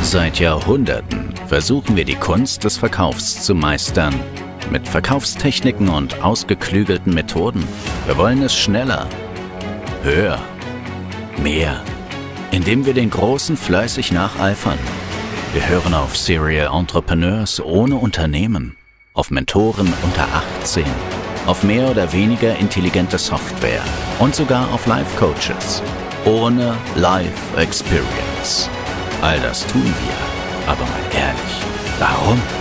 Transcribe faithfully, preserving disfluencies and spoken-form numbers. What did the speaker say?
Seit Jahrhunderten versuchen wir die Kunst des Verkaufs zu meistern. Mit Verkaufstechniken und ausgeklügelten Methoden. Wir wollen es schneller, höher, mehr, indem wir den Großen fleißig nacheifern. Wir hören auf Serial Entrepreneurs ohne Unternehmen, auf Mentoren unter achtzehn, auf mehr oder weniger intelligente Software und sogar auf Life-Coaches ohne Life Experience. All das tun wir, aber mal ehrlich, warum?